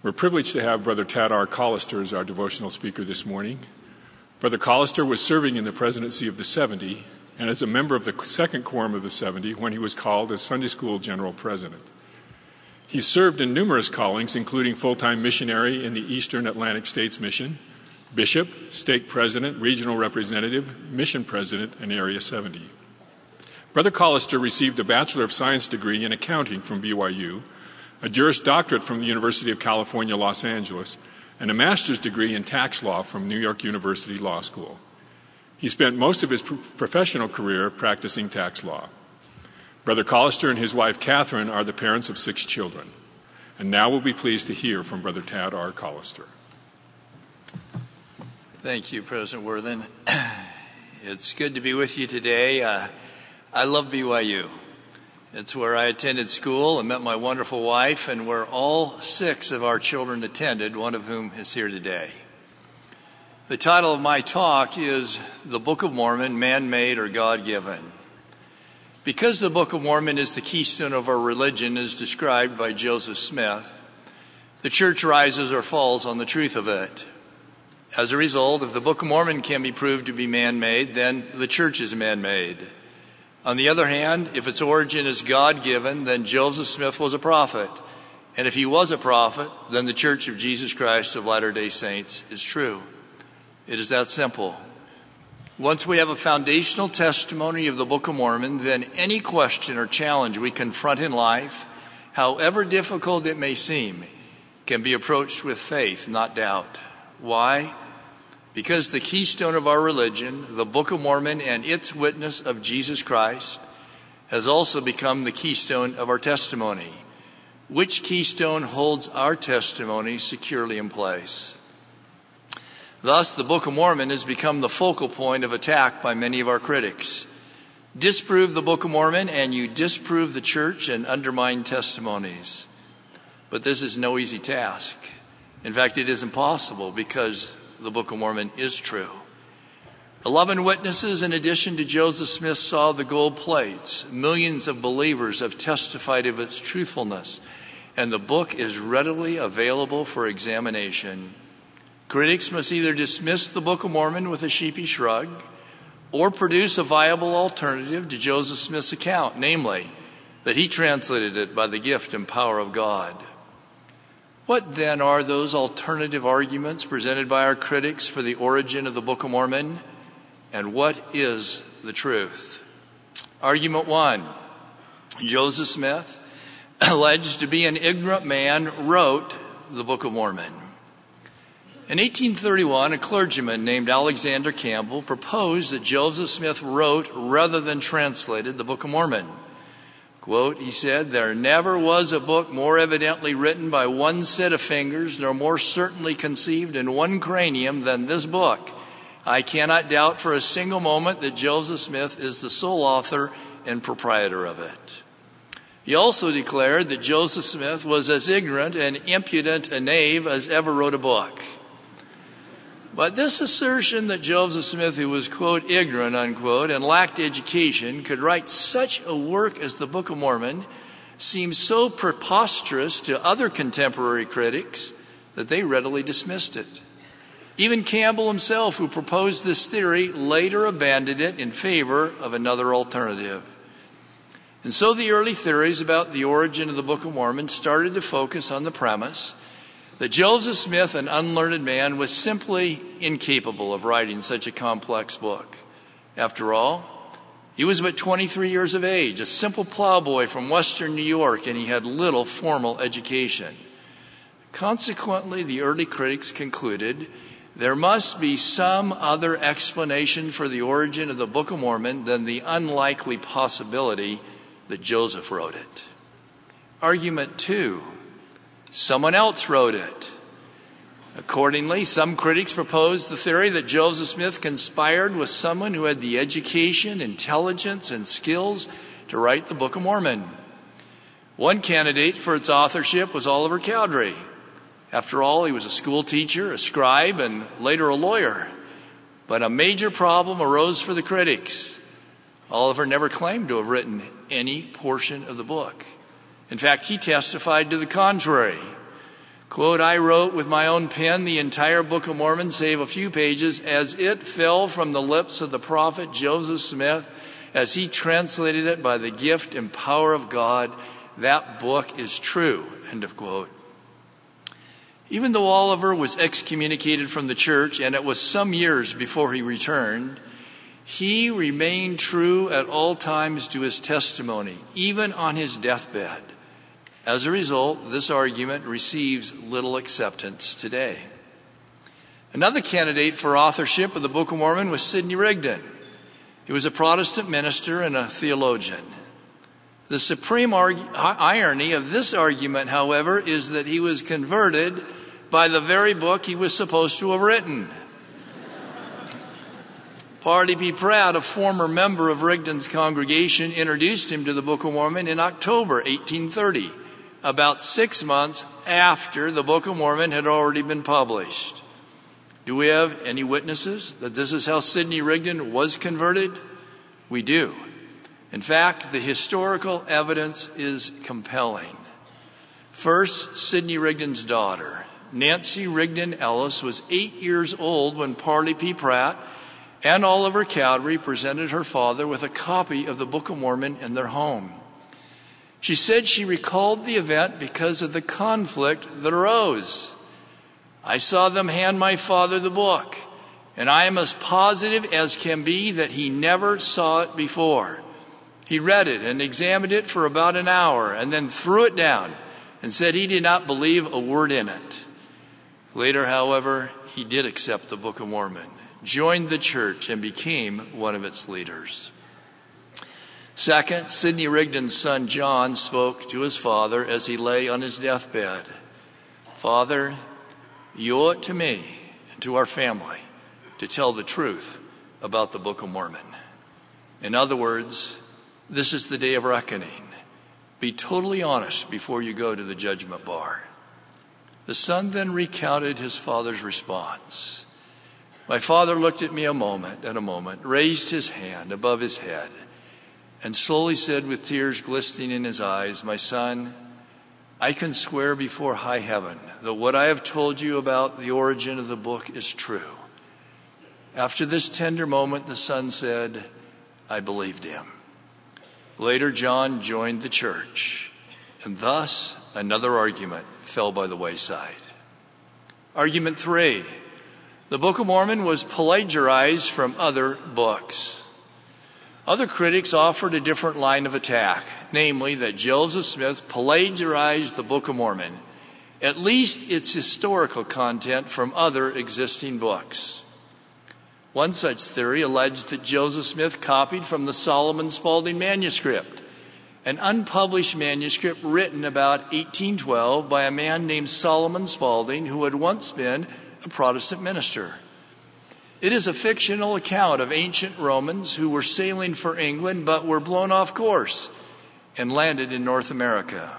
We're privileged to have Brother Tad R. Collister as our devotional speaker this morning. Brother Collister was serving in the presidency of the 70 and as a member of the second quorum of the 70 when he was called as Sunday School General President. He served in numerous callings, including full-time missionary in the Eastern Atlantic States Mission, bishop, stake president, regional representative, mission president, and Area 70. Brother Collister received a Bachelor of Science degree in accounting from BYU, a Juris Doctorate from the University of California, Los Angeles, and a master's degree in tax law from New York University Law School. He spent most of his professional career practicing tax law. Brother Collister and his wife, Catherine, are the parents of 6 children. And now we'll be pleased to hear from Brother Tad R. Collister. Thank you, President Worthen. It's good to be with you today. I love BYU. It's where I attended school and met my wonderful wife, and where all 6 of our children attended, one of whom is here today. The title of my talk is The Book of Mormon, Man-Made or God-Given. Because the Book of Mormon is the keystone of our religion as described by Joseph Smith, the church rises or falls on the truth of it. As a result, if the Book of Mormon can be proved to be man-made, then the church is man-made. On the other hand, if its origin is God-given, then Joseph Smith was a prophet. And if he was a prophet, then the Church of Jesus Christ of Latter-day Saints is true. It is that simple. Once we have a foundational testimony of the Book of Mormon, then any question or challenge we confront in life, however difficult it may seem, can be approached with faith, not doubt. Why? Because the keystone of our religion, the Book of Mormon and its witness of Jesus Christ, has also become the keystone of our testimony. Which keystone holds our testimony securely in place? Thus, the Book of Mormon has become the focal point of attack by many of our critics. Disprove the Book of Mormon and you disprove the church and undermine testimonies. But this is no easy task. In fact, it is impossible because the Book of Mormon is true. 11 witnesses, in addition to Joseph Smith, saw the gold plates. Millions of believers have testified of its truthfulness, and the book is readily available for examination. Critics must either dismiss the Book of Mormon with a sheepish shrug or produce a viable alternative to Joseph Smith's account, namely, that he translated it by the gift and power of God. What then are those alternative arguments presented by our critics for the origin of the Book of Mormon? And what is the truth? Argument 1. Joseph Smith, alleged to be an ignorant man, wrote the Book of Mormon. In 1831, a clergyman named Alexander Campbell proposed that Joseph Smith wrote rather than translated the Book of Mormon. Quote, he said, "There never was a book more evidently written by one set of fingers, nor more certainly conceived in one cranium than this book. I cannot doubt for a single moment that Joseph Smith is the sole author and proprietor of it." He also declared that Joseph Smith was as ignorant and impudent a knave as ever wrote a book. But this assertion that Joseph Smith, who was, quote, ignorant, unquote, and lacked education, could write such a work as the Book of Mormon seems so preposterous to other contemporary critics that they readily dismissed it. Even Campbell himself, who proposed this theory, later abandoned it in favor of another alternative. And so the early theories about the origin of the Book of Mormon started to focus on the premise that Joseph Smith, an unlearned man, was simply incapable of writing such a complex book. After all, he was but 23 years of age, a simple plowboy from western New York, and he had little formal education. Consequently, the early critics concluded there must be some other explanation for the origin of the Book of Mormon than the unlikely possibility that Joseph wrote it. Argument 2. Someone else wrote it. Accordingly, some critics proposed the theory that Joseph Smith conspired with someone who had the education, intelligence, and skills to write the Book of Mormon. One candidate for its authorship was Oliver Cowdery. After all, he was a school teacher, a scribe, and later a lawyer. But a major problem arose for the critics. Oliver never claimed to have written any portion of the book. In fact, he testified to the contrary. Quote, I wrote with my own pen the entire Book of Mormon, save a few pages, as it fell from the lips of the prophet Joseph Smith, as he translated it by the gift and power of God. That book is true, end of quote. Even though Oliver was excommunicated from the church, and it was some years before he returned, he remained true at all times to his testimony, even on his deathbed. As a result, this argument receives little acceptance today. Another candidate for authorship of the Book of Mormon was Sidney Rigdon. He was a Protestant minister and a theologian. The supreme irony of this argument, however, is that he was converted by the very book he was supposed to have written. Parley P. Pratt, a former member of Rigdon's congregation, introduced him to the Book of Mormon in October 1830, about 6 months after the Book of Mormon had already been published. Do we have any witnesses that this is how Sidney Rigdon was converted? We do. In fact, the historical evidence is compelling. First, Sidney Rigdon's daughter, Nancy Rigdon Ellis, was 8 years old when Parley P. Pratt and Oliver Cowdery presented her father with a copy of the Book of Mormon in their home. She said she recalled the event because of the conflict that arose. I saw them hand my father the book, and I am as positive as can be that he never saw it before. He read it and examined it for about an hour and then threw it down and said he did not believe a word in it. Later, however, he did accept the Book of Mormon, joined the church, and became one of its leaders. Second, Sidney Rigdon's son John spoke to his father as he lay on his deathbed. Father, you owe it to me and to our family to tell the truth about the Book of Mormon. In other words, this is the day of reckoning. Be totally honest before you go to the judgment bar. The son then recounted his father's response. My father looked at me a moment, raised his hand above his head, and slowly said with tears glistening in his eyes, my son, I can swear before high heaven that what I have told you about the origin of the book is true. After this tender moment, the son said, I believed him. Later, John joined the church, and thus another argument fell by the wayside. Argument 3. The Book of Mormon was plagiarized from other books. Other critics offered a different line of attack, namely that Joseph Smith plagiarized the Book of Mormon, at least its historical content, from other existing books. One such theory alleged that Joseph Smith copied from the Solomon Spaulding manuscript, an unpublished manuscript written about 1812 by a man named Solomon Spaulding, who had once been a Protestant minister. It is a fictional account of ancient Romans who were sailing for England but were blown off course and landed in North America.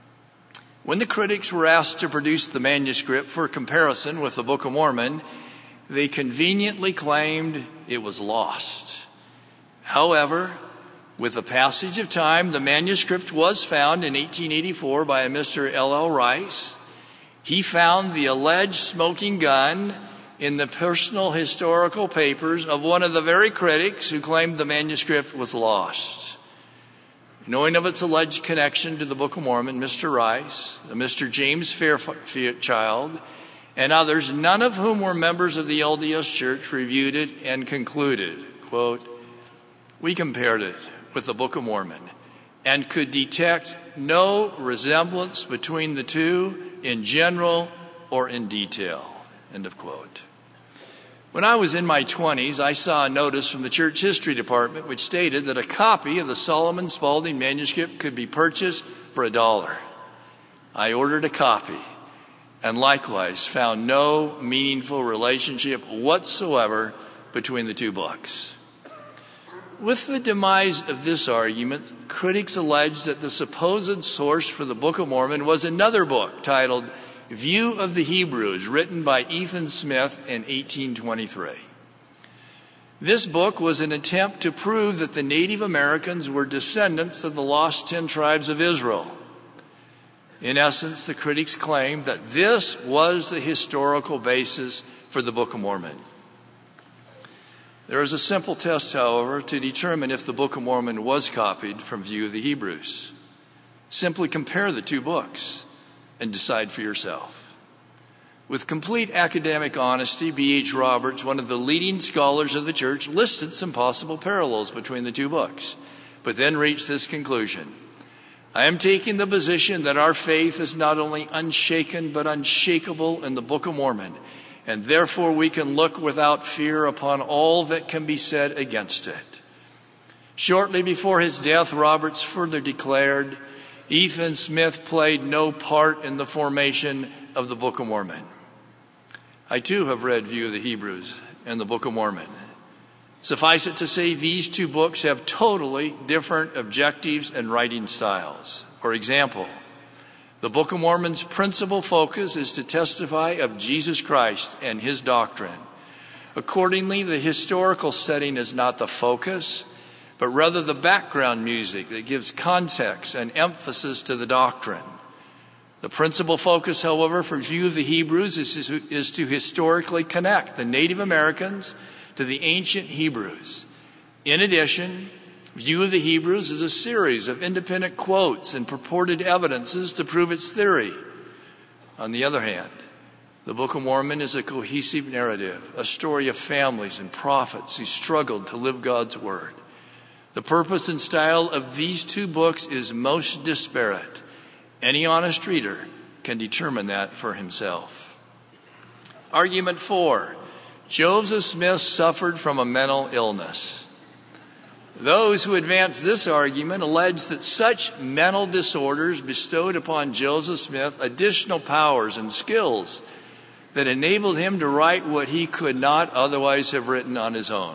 When the critics were asked to produce the manuscript for comparison with the Book of Mormon, they conveniently claimed it was lost. However, with the passage of time, the manuscript was found in 1884 by a Mr. L.L. Rice. He found the alleged smoking gun in the personal historical papers of one of the very critics who claimed the manuscript was lost. Knowing of its alleged connection to the Book of Mormon, Mr. Rice, Mr. James Fairchild, and others, none of whom were members of the LDS Church, reviewed it and concluded, quote, we compared it with the Book of Mormon and could detect no resemblance between the two in general or in detail, end of quote. When I was in my 20s, I saw a notice from the church history department which stated that a copy of the Solomon Spaulding manuscript could be purchased for $1. I ordered a copy and likewise found no meaningful relationship whatsoever between the two books. With the demise of this argument, critics allege that the supposed source for the Book of Mormon was another book titled View of the Hebrews, written by Ethan Smith in 1823. This book was an attempt to prove that the Native Americans were descendants of the lost 10 tribes of Israel. In essence, the critics claimed that this was the historical basis for the Book of Mormon. There is a simple test, however, to determine if the Book of Mormon was copied from View of the Hebrews. Simply compare the two books and decide for yourself. With complete academic honesty, B.H. Roberts, one of the leading scholars of the church, listed some possible parallels between the two books, but then reached this conclusion: I am taking the position that our faith is not only unshaken but unshakable in the Book of Mormon, and therefore we can look without fear upon all that can be said against it. Shortly before his death, Roberts further declared, Ethan Smith played no part in the formation of the Book of Mormon. I too have read View of the Hebrews and the Book of Mormon. Suffice it to say, these two books have totally different objectives and writing styles. For example, the Book of Mormon's principal focus is to testify of Jesus Christ and his doctrine. Accordingly, the historical setting is not the focus, but rather the background music that gives context and emphasis to the doctrine. The principal focus, however, for View of the Hebrews is to historically connect the Native Americans to the ancient Hebrews. In addition, View of the Hebrews is a series of independent quotes and purported evidences to prove its theory. On the other hand, the Book of Mormon is a cohesive narrative, a story of families and prophets who struggled to live God's word. The purpose and style of these two books is most disparate. Any honest reader can determine that for himself. Argument 4. Joseph Smith suffered from a mental illness. Those who advance this argument allege that such mental disorders bestowed upon Joseph Smith additional powers and skills that enabled him to write what he could not otherwise have written on his own.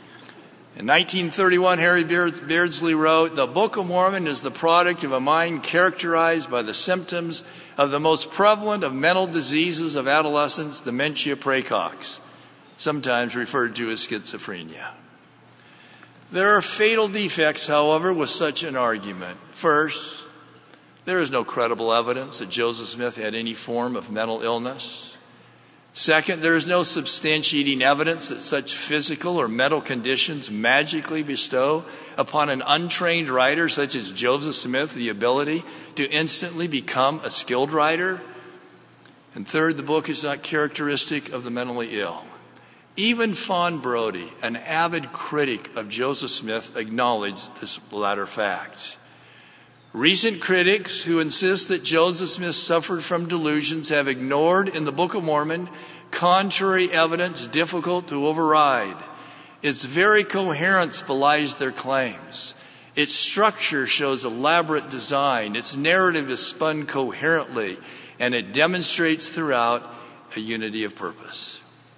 In 1931, Harry Beardsley wrote, "The Book of Mormon is the product of a mind characterized by the symptoms of the most prevalent of mental diseases of adolescence, dementia praecox, sometimes referred to as schizophrenia." There are fatal defects, however, with such an argument. First, there is no credible evidence that Joseph Smith had any form of mental illness. Second, there is no substantiating evidence that such physical or mental conditions magically bestow upon an untrained writer such as Joseph Smith the ability to instantly become a skilled writer. And third, the book is not characteristic of the mentally ill. Even Fawn Brodie, an avid critic of Joseph Smith, acknowledged this latter fact. Recent critics who insist that Joseph Smith suffered from delusions have ignored in the Book of Mormon contrary evidence difficult to override. Its very coherence belies their claims. Its structure shows elaborate design. Its narrative is spun coherently, and it demonstrates throughout a unity of purpose.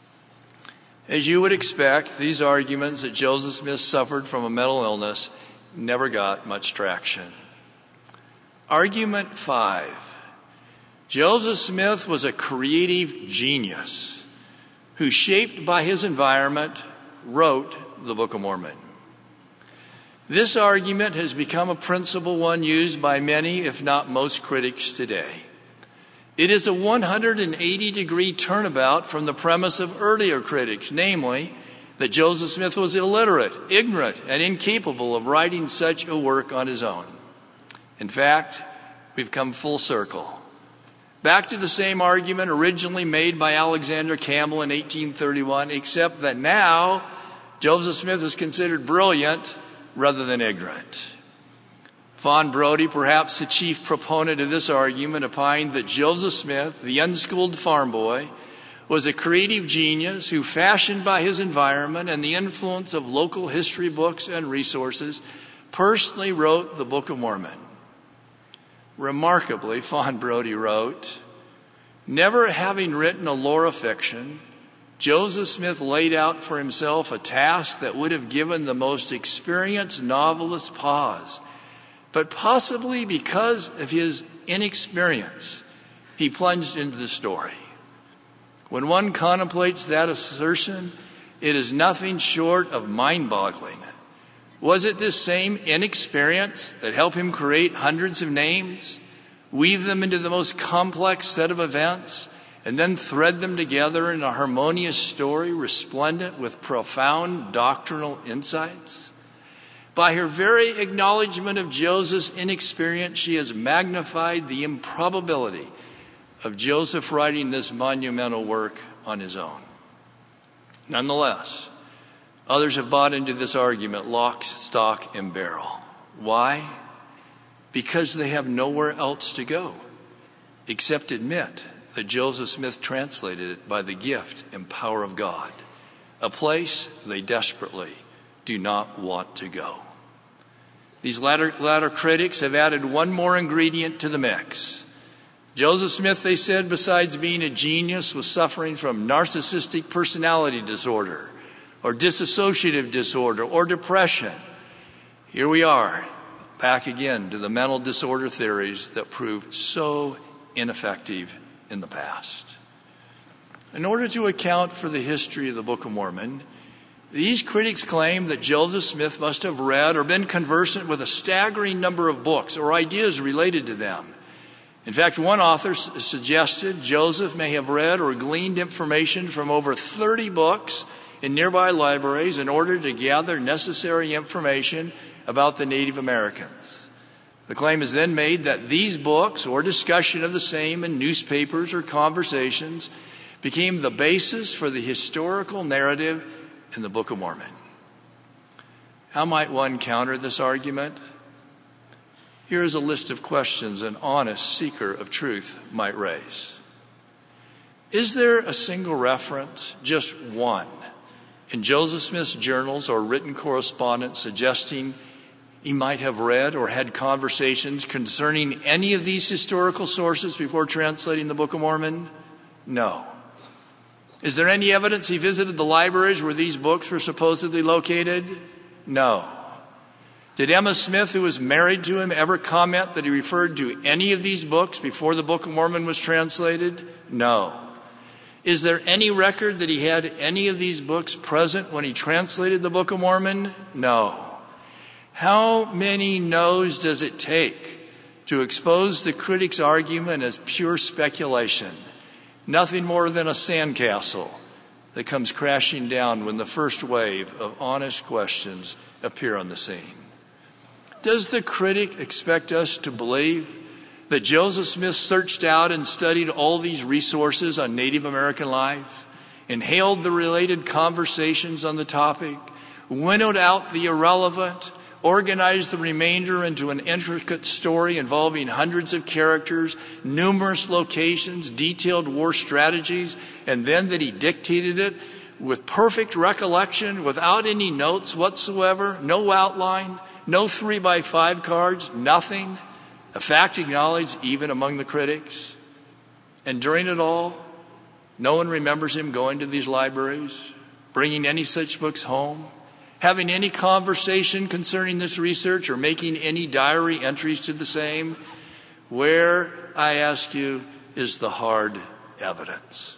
As you would expect, these arguments that Joseph Smith suffered from a mental illness never got much traction. Argument 5. Joseph Smith was a creative genius who, shaped by his environment, wrote the Book of Mormon. This argument has become a principal one used by many, if not most, critics today. It is a 180-degree turnabout from the premise of earlier critics, namely, that Joseph Smith was illiterate, ignorant, and incapable of writing such a work on his own. In fact, we've come full circle. Back to the same argument originally made by Alexander Campbell in 1831, except that now Joseph Smith is considered brilliant rather than ignorant. Fawn Brodie, perhaps the chief proponent of this argument, opined that Joseph Smith, the unschooled farm boy, was a creative genius who, fashioned by his environment and the influence of local history books and resources, personally wrote the Book of Mormon. Remarkably, Fawn Brodie wrote, "Never having written a lore of fiction, Joseph Smith laid out for himself a task that would have given the most experienced novelist pause. But possibly because of his inexperience, he plunged into the story. When one contemplates that assertion, it is nothing short of mind-boggling. Was it this same inexperience that helped him create hundreds of names? weave them into the most complex set of events, and then thread them together in a harmonious story resplendent with profound doctrinal insights? By her very acknowledgement of Joseph's inexperience, she has magnified the improbability of Joseph writing this monumental work on his own. Nonetheless, others have bought into this argument lock, stock, and barrel. Why? Because they have nowhere else to go except admit that Joseph Smith translated it by the gift and power of God, a place they desperately do not want to go. These latter critics have added one more ingredient to the mix. Joseph Smith, they said, besides being a genius, was suffering from narcissistic personality disorder or dissociative disorder or depression. Here we are, back again to the mental disorder theories that proved so ineffective in the past. In order to account for the history of the Book of Mormon, these critics claim that Joseph Smith must have read or been conversant with a staggering number of books or ideas related to them. In fact, one author suggested Joseph may have read or gleaned information from over 30 books in nearby libraries in order to gather necessary information about the Native Americans. The claim is then made that these books or discussion of the same in newspapers or conversations became the basis for the historical narrative in the Book of Mormon. How might one counter this argument? Here is a list of questions an honest seeker of truth might raise. Is there a single reference, just one, in Joseph Smith's journals or written correspondence suggesting he might have read or had conversations concerning any of these historical sources before translating the Book of Mormon? No. Is there any evidence he visited the libraries where these books were supposedly located? No. Did Emma Smith, who was married to him, ever comment that he referred to any of these books before the Book of Mormon was translated? No. Is there any record that he had any of these books present when he translated the Book of Mormon? No. How many no's does it take to expose the critic's argument as pure speculation, nothing more than a sandcastle that comes crashing down when the first wave of honest questions appear on the scene? Does the critic expect us to believe that Joseph Smith searched out and studied all these resources on Native American life, inhaled the related conversations on the topic, winnowed out the irrelevant, organized the remainder into an intricate story involving hundreds of characters, numerous locations, detailed war strategies, and then that he dictated it with perfect recollection, without any notes whatsoever, no outline, no 3x5 cards, nothing, a fact acknowledged even among the critics? And during it all, no one remembers him going to these libraries, bringing any such books home, having any conversation concerning this research, or making any diary entries to the same? Where, I ask you, is the hard evidence?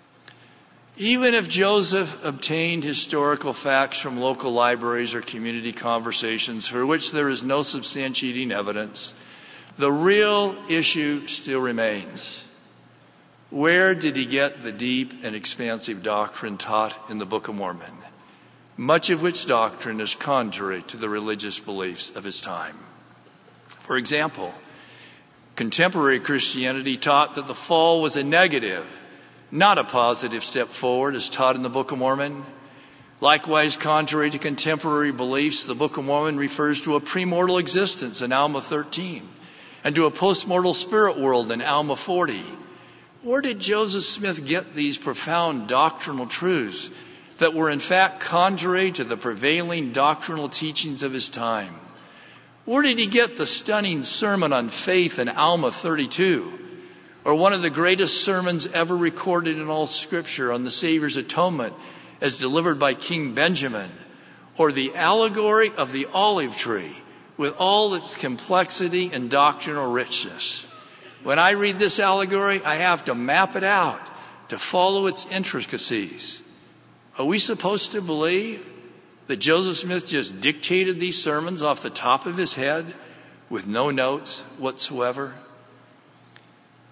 Even if Joseph obtained historical facts from local libraries or community conversations for which there is no substantiating evidence, the real issue still remains. Where did he get the deep and expansive doctrine taught in the Book of Mormon, much of which doctrine is contrary to the religious beliefs of his time? For example, contemporary Christianity taught that the fall was a negative, not a positive step forward as taught in the Book of Mormon. Likewise, contrary to contemporary beliefs, the Book of Mormon refers to a premortal existence in Alma 13 and to a postmortal spirit world in Alma 40. Where did Joseph Smith get these profound doctrinal truths that were in fact contrary to the prevailing doctrinal teachings of his time? Where did he get the stunning sermon on faith in Alma 32? Or one of the greatest sermons ever recorded in all Scripture on the Savior's atonement as delivered by King Benjamin? Or the allegory of the olive tree with all its complexity and doctrinal richness? When I read this allegory, I have to map it out to follow its intricacies. Are we supposed to believe that Joseph Smith just dictated these sermons off the top of his head with no notes whatsoever?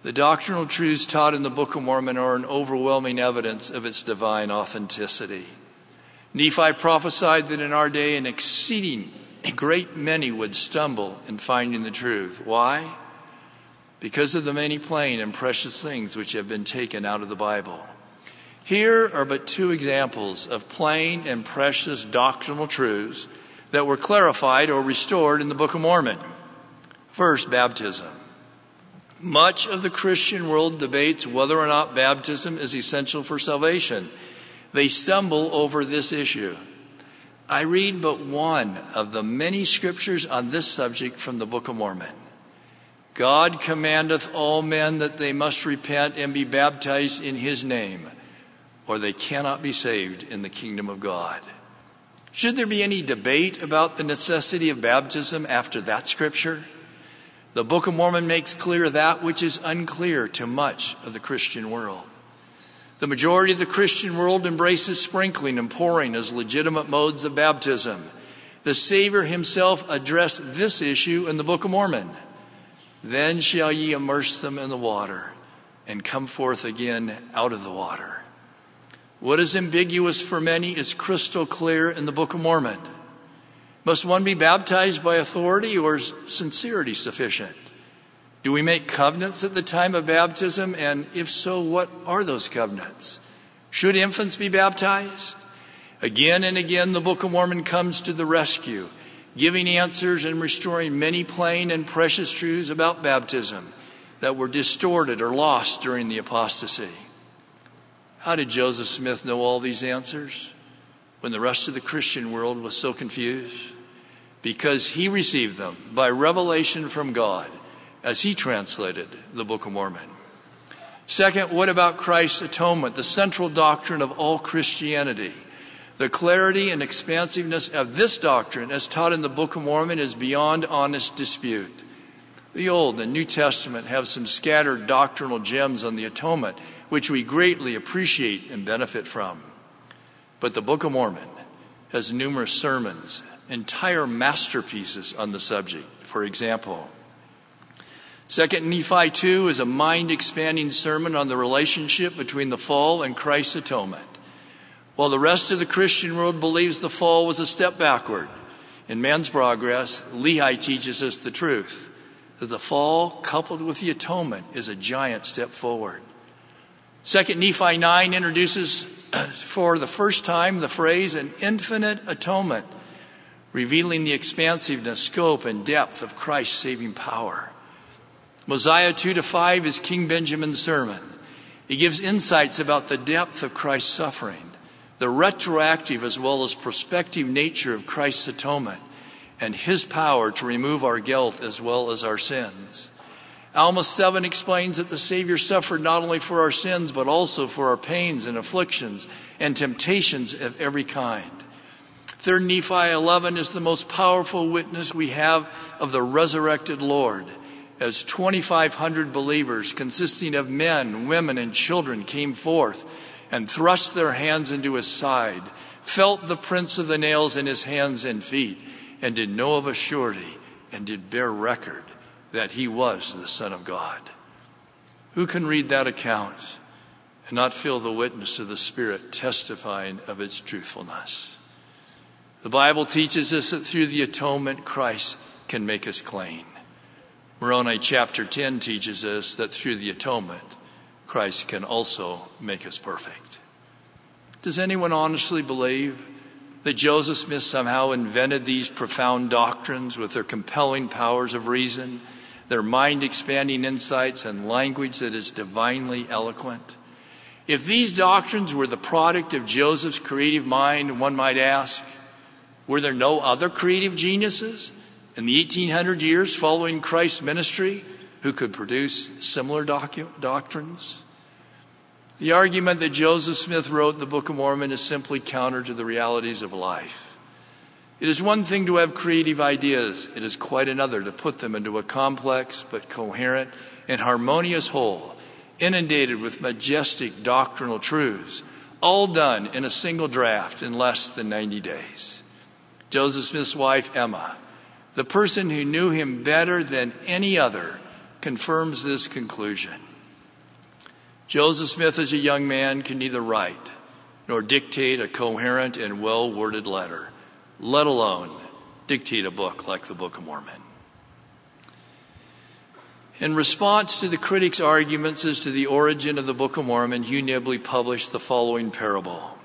The doctrinal truths taught in the Book of Mormon are an overwhelming evidence of its divine authenticity. Nephi prophesied that in our day an exceeding great many would stumble in finding the truth. Why? Because of the many plain and precious things which have been taken out of the Bible. Here are but two examples of plain and precious doctrinal truths that were clarified or restored in the Book of Mormon. First, baptism. Much of the Christian world debates whether or not baptism is essential for salvation. They stumble over this issue. I read but one of the many scriptures on this subject from the Book of Mormon. God commandeth all men that they must repent and be baptized in his name, or they cannot be saved in the kingdom of God. Should there be any debate about the necessity of baptism after that scripture? The Book of Mormon makes clear that which is unclear to much of the Christian world. The majority of the Christian world embraces sprinkling and pouring as legitimate modes of baptism. The Savior himself addressed this issue in the Book of Mormon. Then shall ye immerse them in the water and come forth again out of the water. What is ambiguous for many is crystal clear in the Book of Mormon. Must one be baptized by authority, or is sincerity sufficient? Do we make covenants at the time of baptism? And if so, what are those covenants? Should infants be baptized? Again and again, the Book of Mormon comes to the rescue, giving answers and restoring many plain and precious truths about baptism that were distorted or lost during the apostasy. How did Joseph Smith know all these answers when the rest of the Christian world was so confused? Because he received them by revelation from God as he translated the Book of Mormon. Second, what about Christ's atonement, the central doctrine of all Christianity? The clarity and expansiveness of this doctrine as taught in the Book of Mormon is beyond honest dispute. The Old and New Testament have some scattered doctrinal gems on the atonement, which we greatly appreciate and benefit from. But the Book of Mormon has numerous sermons, entire masterpieces on the subject. For example, 2 Nephi 2 is a mind-expanding sermon on the relationship between the fall and Christ's atonement. While the rest of the Christian world believes the fall was a step backward in man's progress, Lehi teaches us the truth, that the fall coupled with the atonement is a giant step forward. 2 Nephi 9 introduces for the first time the phrase an infinite atonement, revealing the expansiveness, scope, and depth of Christ's saving power. Mosiah 2-5 is King Benjamin's sermon. He gives insights about the depth of Christ's suffering, the retroactive as well as prospective nature of Christ's atonement, and his power to remove our guilt as well as our sins. Alma 7 explains that the Savior suffered not only for our sins, but also for our pains and afflictions and temptations of every kind. 3 Nephi 11 is the most powerful witness we have of the resurrected Lord, as 2,500 believers consisting of men, women, and children came forth and thrust their hands into his side, felt the prints of the nails in his hands and feet, and did know of a surety and did bear record that he was the Son of God. Who can read that account and not feel the witness of the Spirit testifying of its truthfulness? The Bible teaches us that through the atonement, Christ can make us clean. Moroni chapter 10 teaches us that through the atonement, Christ can also make us perfect. Does anyone honestly believe that Joseph Smith somehow invented these profound doctrines with their compelling powers of reason, their mind-expanding insights, and language that is divinely eloquent? If these doctrines were the product of Joseph's creative mind, one might ask, were there no other creative geniuses in the 1800 years following Christ's ministry who could produce similar doctrines? The argument that Joseph Smith wrote the Book of Mormon is simply counter to the realities of life. It is one thing to have creative ideas. It is quite another to put them into a complex but coherent and harmonious whole, inundated with majestic doctrinal truths, all done in a single draft in less than 90 days. Joseph Smith's wife, Emma, the person who knew him better than any other, confirms this conclusion. Joseph Smith, as a young man, could neither write nor dictate a coherent and well-worded letter, let alone dictate a book like the Book of Mormon. In response to the critics' arguments as to the origin of the Book of Mormon, Hugh Nibley published the following parable.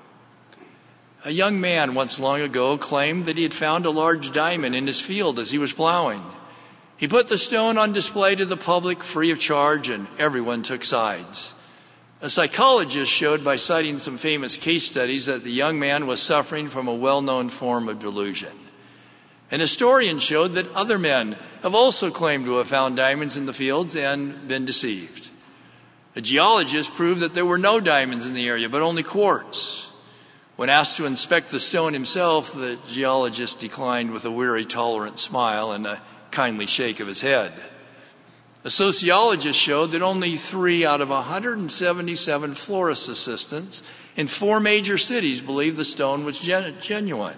A young man once long ago claimed that he had found a large diamond in his field as he was plowing. He put the stone on display to the public free of charge, and everyone took sides. A psychologist showed by citing some famous case studies that the young man was suffering from a well-known form of delusion. An historian showed that other men have also claimed to have found diamonds in the fields and been deceived. A geologist proved that there were no diamonds in the area, but only quartz. When asked to inspect the stone himself, the geologist declined with a weary, tolerant smile and a kindly shake of his head. A sociologist showed that only 3 out of 177 florist assistants in 4 major cities believed the stone was genuine.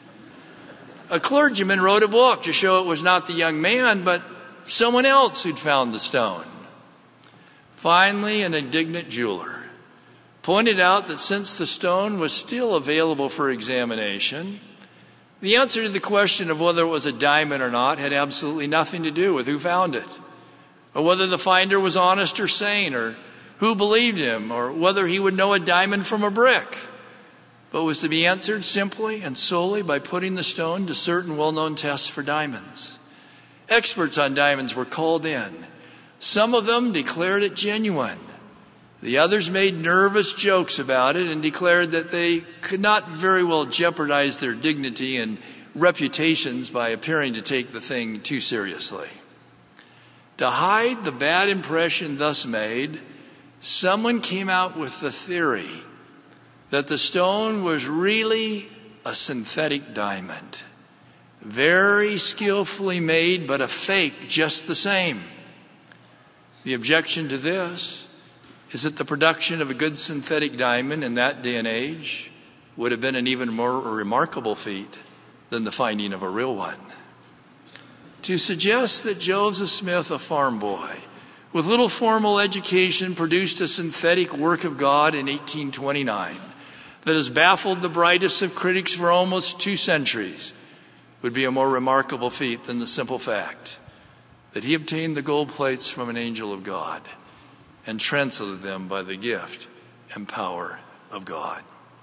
A clergyman wrote a book to show it was not the young man, but someone else who'd found the stone. Finally, an indignant jeweler pointed out that since the stone was still available for examination, the answer to the question of whether it was a diamond or not had absolutely nothing to do with who found it, or whether the finder was honest or sane, or who believed him, or whether he would know a diamond from a brick, but was to be answered simply and solely by putting the stone to certain well-known tests for diamonds. Experts on diamonds were called in. Some of them declared it genuine. The others made nervous jokes about it and declared that they could not very well jeopardize their dignity and reputations by appearing to take the thing too seriously. To hide the bad impression thus made, someone came out with the theory that the stone was really a synthetic diamond, very skillfully made, but a fake just the same. The objection to this is that the production of a good synthetic diamond in that day and age would have been an even more remarkable feat than the finding of a real one. To suggest that Joseph Smith, a farm boy with little formal education, produced a synthetic work of God in 1829 that has baffled the brightest of critics for almost 2 centuries would be a more remarkable feat than the simple fact that he obtained the gold plates from an angel of God and translated them by the gift and power of God.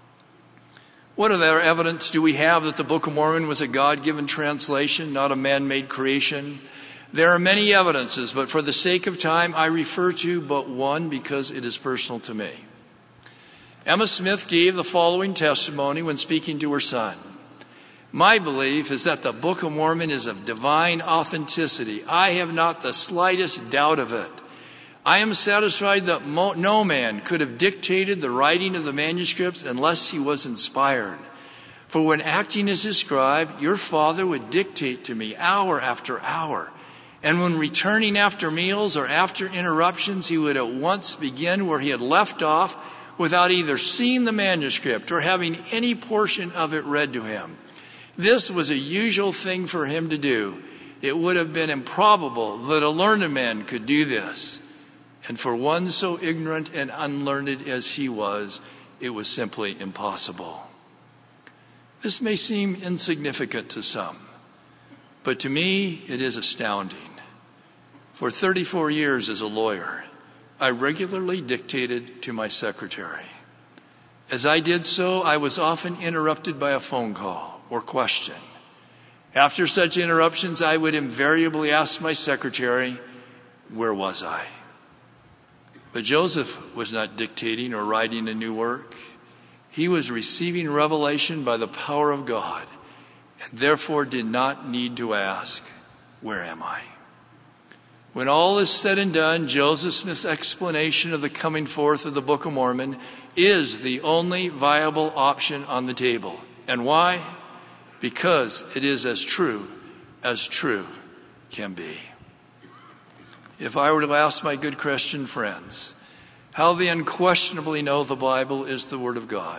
What other evidence do we have that the Book of Mormon was a God-given translation, not a man-made creation? There are many evidences, but for the sake of time, I refer to but one because it is personal to me. Emma Smith gave the following testimony when speaking to her son. My belief is that the Book of Mormon is of divine authenticity. I have not the slightest doubt of it. I am satisfied that no man could have dictated the writing of the manuscripts unless he was inspired. For when acting as his scribe, your father would dictate to me hour after hour. And when returning after meals or after interruptions, he would at once begin where he had left off without either seeing the manuscript or having any portion of it read to him. This was a usual thing for him to do. It would have been improbable that a learned man could do this. And for one so ignorant and unlearned as he was, it was simply impossible. This may seem insignificant to some, but to me it is astounding. For 34 years as a lawyer, I regularly dictated to my secretary. As I did so, I was often interrupted by a phone call or question. After such interruptions, I would invariably ask my secretary, where was I? But Joseph was not dictating or writing a new work. He was receiving revelation by the power of God, and therefore did not need to ask, where am I? When all is said and done, Joseph Smith's explanation of the coming forth of the Book of Mormon is the only viable option on the table. And why? Because it is as true can be. If I were to ask my good Christian friends how they unquestionably know the Bible is the Word of God,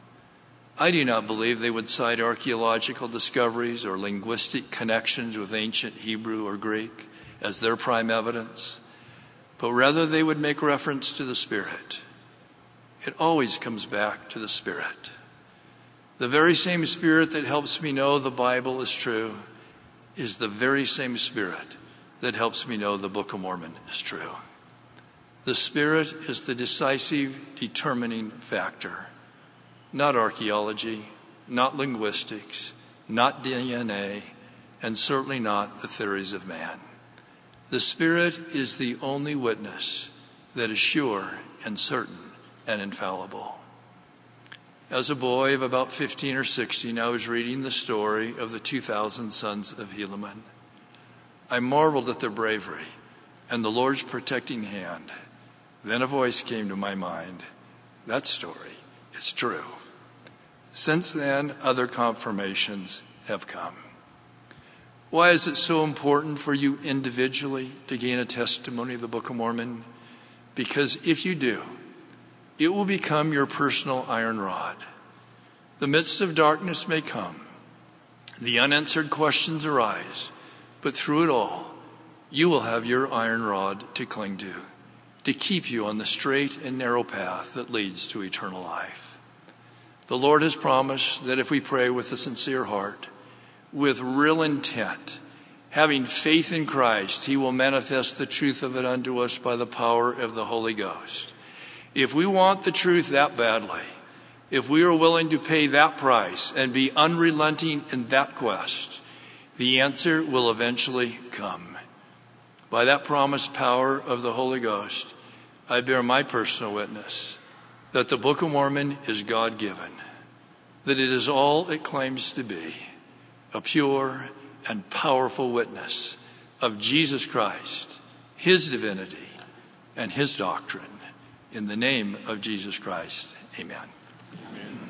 I do not believe they would cite archaeological discoveries or linguistic connections with ancient Hebrew or Greek as their prime evidence. but rather they would make reference to the Spirit. It always comes back to the Spirit. The very same Spirit that helps me know the Bible is true is the very same Spirit that helps me know the Book of Mormon is true. The Spirit is the decisive, determining factor. Not archaeology, not linguistics, not DNA, and certainly not the theories of man. The Spirit is the only witness that is sure and certain and infallible. As a boy of about 15 or 16, I was reading the story of the 2,000 sons of Helaman. I marveled at their bravery and the Lord's protecting hand. Then a voice came to my mind. That story is true. Since then, other confirmations have come. Why is it so important for you individually to gain a testimony of the Book of Mormon? Because if you do, it will become your personal iron rod. The midst of darkness may come. The unanswered questions arise. But through it all, you will have your iron rod to cling to keep you on the straight and narrow path that leads to eternal life. The Lord has promised that if we pray with a sincere heart, with real intent, having faith in Christ, he will manifest the truth of it unto us by the power of the Holy Ghost. If we want the truth that badly, if we are willing to pay that price and be unrelenting in that quest, the answer will eventually come. By that promised power of the Holy Ghost, I bear my personal witness that the Book of Mormon is God-given, that it is all it claims to be, a pure and powerful witness of Jesus Christ, his divinity, and his doctrine. In the name of Jesus Christ, amen. Amen.